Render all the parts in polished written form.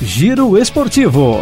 Giro Esportivo.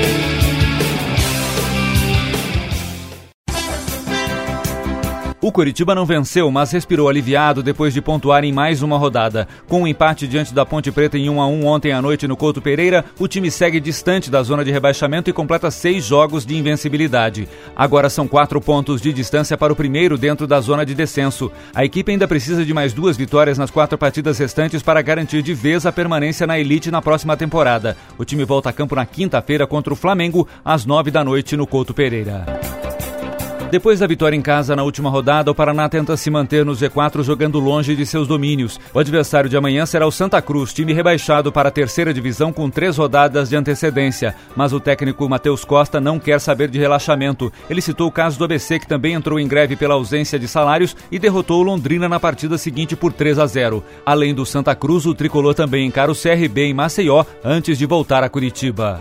O Coritiba não venceu, mas respirou aliviado depois de pontuar em mais uma rodada. Com um empate diante da Ponte Preta em 1-1 ontem à noite no Couto Pereira, o time segue distante da zona de rebaixamento e completa 6 jogos de invencibilidade. Agora são 4 pontos de distância para o primeiro dentro da zona de descenso. A equipe ainda precisa de mais 2 vitórias nas 4 partidas restantes para garantir de vez a permanência na elite na próxima temporada. O time volta a campo na quinta-feira contra o Flamengo, às 9 da noite no Couto Pereira. Depois da vitória em casa na última rodada, o Paraná tenta se manter no Z4 jogando longe de seus domínios. O adversário de amanhã será o Santa Cruz, time rebaixado para a terceira divisão com 3 rodadas de antecedência. Mas o técnico Matheus Costa não quer saber de relaxamento. Ele citou o caso do ABC, que também entrou em greve pela ausência de salários e derrotou o Londrina na partida seguinte por 3-0. Além do Santa Cruz, o tricolor também encara o CRB em Maceió antes de voltar a Curitiba.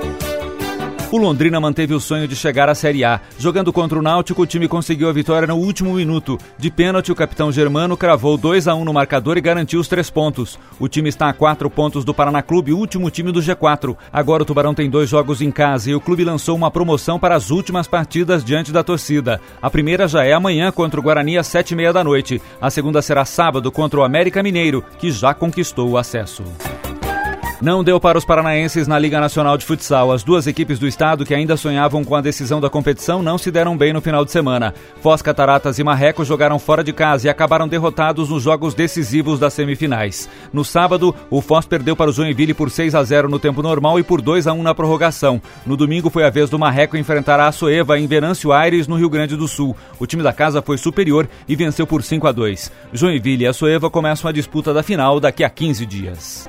O Londrina manteve o sonho de chegar à Série A. Jogando contra o Náutico, o time conseguiu a vitória no último minuto. De pênalti, o capitão Germano cravou 2-1 no marcador e garantiu os 3 pontos. O time está a 4 pontos do Paraná Clube, último time do G4. Agora o Tubarão tem 2 jogos em casa e o clube lançou uma promoção para as últimas partidas diante da torcida. A primeira já é amanhã contra o Guarani às 7h30 da noite. A segunda será sábado contra o América Mineiro, que já conquistou o acesso. Não deu para os paranaenses na Liga Nacional de Futsal. As 2 equipes do estado que ainda sonhavam com a decisão da competição não se deram bem no final de semana. Foz, Cataratas e Marreco jogaram fora de casa e acabaram derrotados nos jogos decisivos das semifinais. No sábado, o Foz perdeu para o Joinville por 6-0 no tempo normal e por 2-1 na prorrogação. No domingo foi a vez do Marreco enfrentar a Açoeva em Venâncio Aires, no Rio Grande do Sul. O time da casa foi superior e venceu por 5-2. Joinville e Açoeva começam a disputa da final daqui a 15 dias.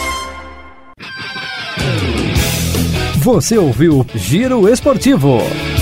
Você ouviu Giro Esportivo.